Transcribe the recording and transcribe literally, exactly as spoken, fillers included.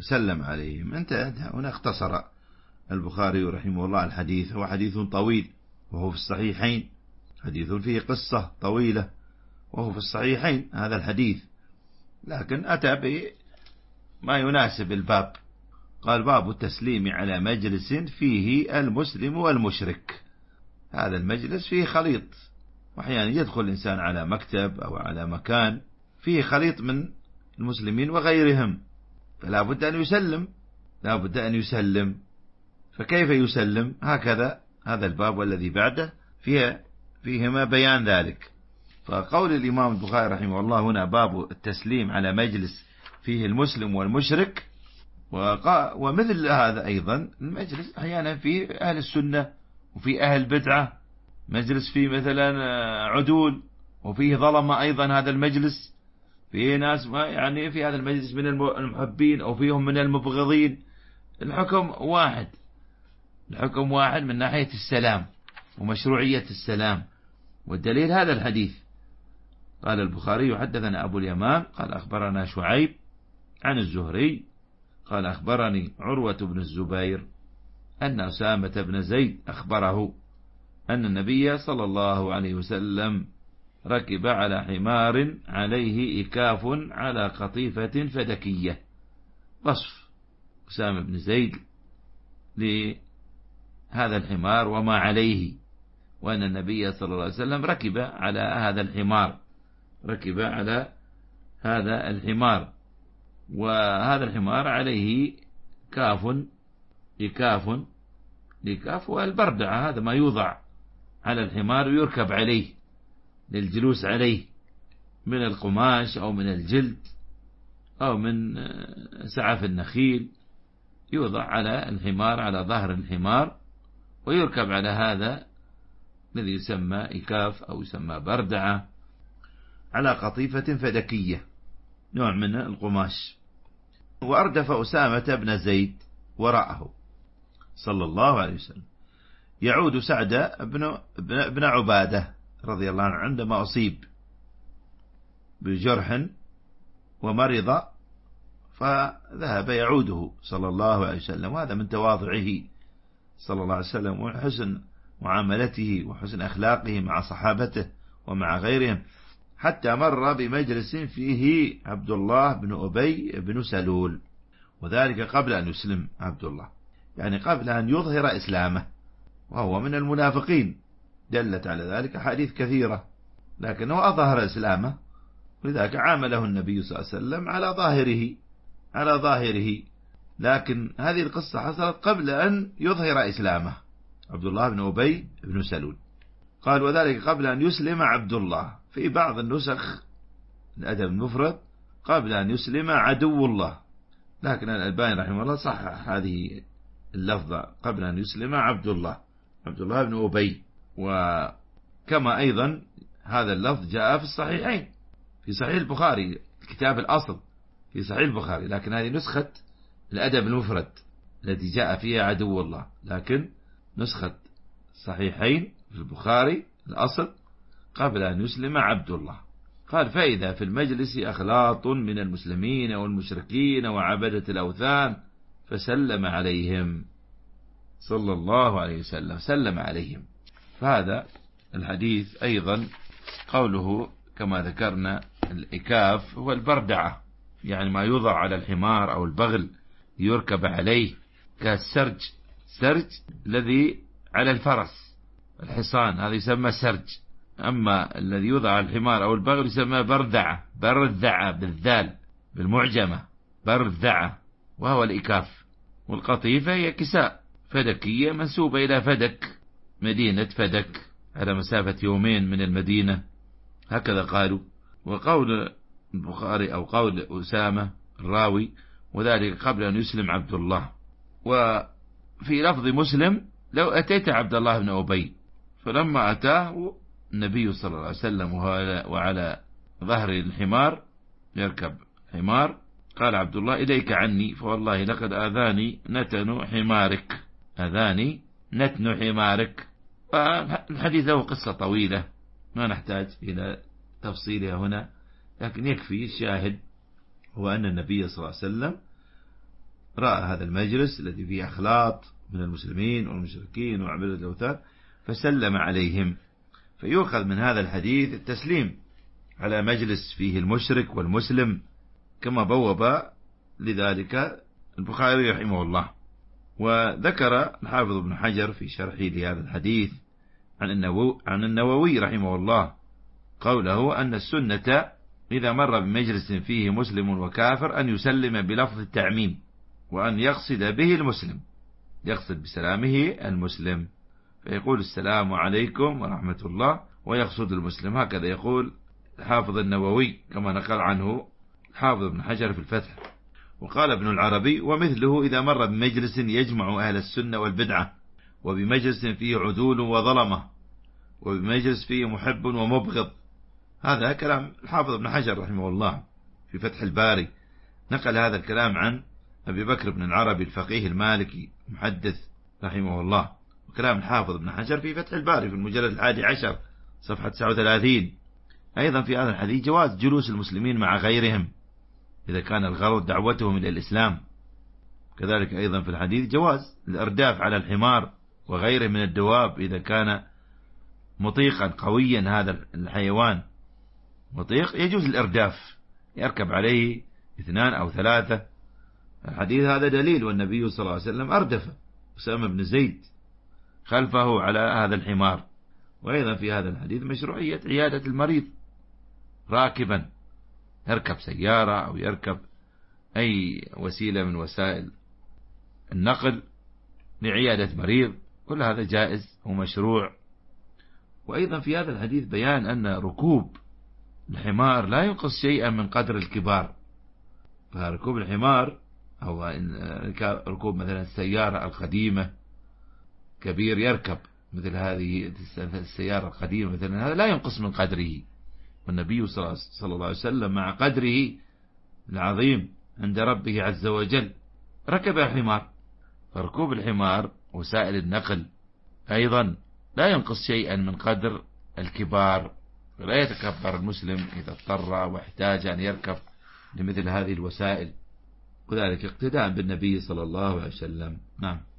وسلم عليهم. انتهى. هنا اختصر البخاري رحمه الله الحديث. هو حديث طويل وهو في الصحيحين، حديث فيه قصة طويلة وهو في الصحيحين هذا الحديث، لكن أتى بما يناسب الباب. قال: باب التسليم على مجلس فيه المسلم والمشرك. هذا المجلس فيه خليط، وأحيانا يدخل الإنسان على مكتب أو على مكان فيه خليط من المسلمين وغيرهم، فلا بد أن يسلم، لا بد أن يسلم. فكيف يسلم؟ هكذا هذا الباب والذي بعده فيه فيهما بيان ذلك. فقول الإمام البخاري رحمه الله هنا: باب التسليم على مجلس فيه المسلم والمشرك. ومثل هذا أيضا المجلس أحيانا فيه أهل السنة وفي أهل بدعة، مجلس فيه مثلا عدول وفيه ظلمة أيضا. هذا المجلس فيه ناس يعني في هذا المجلس من المحبين أو فيهم من المبغضين. الحكم واحد، الحكم واحد من ناحية السلام ومشروعية السلام. والدليل هذا الحديث. قال البخاري: حدثنا أبو اليمان قال أخبرنا شعيب عن الزهري قال أخبرني عروة بن الزبير أن أسامة بن زيد أخبره أن النبي صلى الله عليه وسلم ركب على حمار عليه إكاف على قطيفة فدكية. وصف أسامة بن زيد لهذا الحمار وما عليه، وأن النبي صلى الله عليه وسلم ركب على هذا الحمار، ركب على هذا الحمار، وهذا الحمار عليه كاف، إكاف. الإكاف والبردعة، هذا ما يوضع على الحمار ويركب عليه للجلوس عليه من القماش أو من الجلد أو من سعف النخيل، يوضع على الحمار، على ظهر الحمار، ويركب على هذا الذي يسمى إكاف أو يسمى بردعة على قطيفة فدكية، نوع من القماش. وأردف أسامة بن زيد وراءه صلى الله عليه وسلم يعود سعد بن, بن عبادة رضي الله عنه عندما أصيب بجرح ومرض، فذهب يعوده صلى الله عليه وسلم. وهذا من تواضعه صلى الله عليه وسلم وحسن معاملته وحسن أخلاقه مع صحابته ومع غيرهم، حتى مر بمجلس فيه عبد الله بن أبي بن سلول، وذلك قبل أن يسلم عبد الله، يعني قبل أن يظهر إسلامه، وهو من المنافقين، دلت على ذلك حديث كثيرة، لكنه أظهر إسلامه، ولذلك عامله النبي صلى الله عليه وسلم على ظاهره على ظاهره لكن هذه القصة حصلت قبل أن يظهر إسلامه عبد الله بن أبي بن سلول. قال: وذلك قبل أن يسلم عبد الله. في بعض النسخ الأدب المفرد قبل أن يسلم عدو الله، لكن الألباني رحمه الله صحح هذه اللفظة قبل أن يسلم عبد الله، عبد الله بن أبي. وكما أيضا هذا اللفظ جاء في الصحيحين، في صحيح البخاري كتاب الأصل في صحيح البخاري، لكن هذه نسخة الأدب المفرد التي جاء فيها عدو الله، لكن نسخة صحيحين في البخاري الأصل قبل أن يسلم عبد الله. قال: فإذا في المجلس أخلاط من المسلمين والمشركين وعبدة الأوثان فسلم عليهم صلى الله عليه وسلم، سلم عليهم. فهذا الحديث أيضا قوله كما ذكرنا الإكاف هو البردعة، يعني ما يوضع على الحمار أو البغل يركب عليه، كالسرج، سرج الذي على الفرس الحصان هذا يسمى سرج، أما الذي يوضع على الحمار أو البغل يسمى بردعة، بردعة بالذال بالمعجمة، بردعة، وهو الإكاف. والقطيفة هي كساء فدكية منسوبة إلى فدك، مدينة فدك، على مسافة يومين من المدينة، هكذا قالوا. وقول البخاري أو قول أسامة الراوي: وذلك قبل أن يسلم عبد الله. وفي لفظ مسلم: لو أتيت عبد الله بن أبي. فلما أتاه النبي صلى الله عليه وسلم وعلى ظهر الحمار يركب حمار، قال عبد الله: إليك عني، فوالله لقد آذاني نتن حمارك، آذاني نتن حمارك. فالحديث له قصة طويلة ما نحتاج إلى تفصيلها هنا، لكن يكفي الشاهد هو أن النبي صلى الله عليه وسلم رأى هذا المجلس الذي فيه أخلاط من المسلمين والمشركين وعبادة الأوثان فسلم عليهم. فيؤخذ من هذا الحديث التسليم على مجلس فيه المشرك والمسلم، كما بوب لذلك البخاري رحمه الله. وذكر الحافظ ابن حجر في شرحه لهذا الحديث عن النووي, عن النووي رحمه الله قوله أن السنة إذا مر بمجلس فيه مسلم وكافر أن يسلم بلفظ التعميم، وأن يقصد به المسلم، يقصد بسلامه المسلم، فيقول السلام عليكم ورحمة الله ويقصد المسلم. هكذا يقول الحافظ النووي كما نقل عنه الحافظ ابن حجر في الفتح. وقال ابن العربي: ومثله إذا مر بمجلس يجمع أهل السنة والبدعة، وبمجلس فيه عدول وظلمة، وبمجلس فيه محب ومبغض. هذا كلام الحافظ ابن حجر رحمه الله في فتح الباري، نقل هذا الكلام عن أبي بكر بن العربي الفقيه المالكي محدث رحمه الله، وكلام الحافظ ابن حجر في فتح الباري في المجلد الحادي عشر صفحة تسعة وثلاثين. أيضا في هذا الحديث جواز جلوس المسلمين مع غيرهم إذا كان الغرض دعوتهم إلى الإسلام. كذلك أيضا في الحديث جواز الأرداف على الحمار وغيره من الدواب إذا كان مطيقا قويا، هذا الحيوان مطيق يجوز الإرداف، يركب عليه اثنان أو ثلاثة. الحديث هذا دليل، والنبي صلى الله عليه وسلم أردف أسامة بن زيد خلفه على هذا الحمار. وأيضا في هذا الحديث مشروعية عيادة المريض راكبا، يركب سيارة أو يركب أي وسيلة من وسائل النقل لعيادة مريض، كل هذا جائز ومشروع. وأيضا في هذا الحديث بيان أن ركوب الحمار لا ينقص شيئا من قدر الكبار. فركوب الحمار أو ركوب مثلا السيارة القديمة كبير يركب مثل هذه السيارة القديمة مثلا، هذا لا ينقص من قدره، والنبي صلى الله عليه وسلم مع قدره العظيم عند ربه عز وجل ركب الحمار. فركوب الحمار وسائل النقل أيضا لا ينقص شيئا من قدر الكبار، فلا يتكبر المسلم إذا اضطر واحتاج أن يركب لمثل هذه الوسائل، وذلك اقتداء بالنبي صلى الله عليه وسلم. نعم.